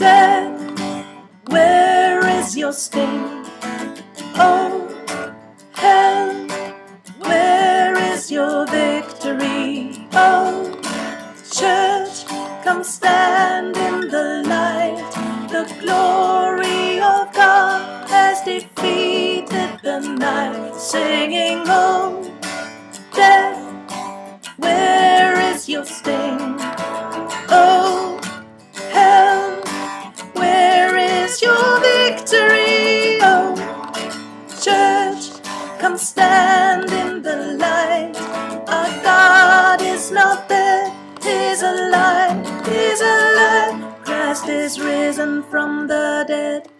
Death, where is your sting? Oh, hell, where is your victory? Oh, church, come stand in the light. The glory of God has defeated the night. Singing, oh, death, where is your sting? Oh, hell, where is your victory? Oh, church, come stand in the light. Our God is not dead, He's alive, He's alive. Christ is risen from the dead.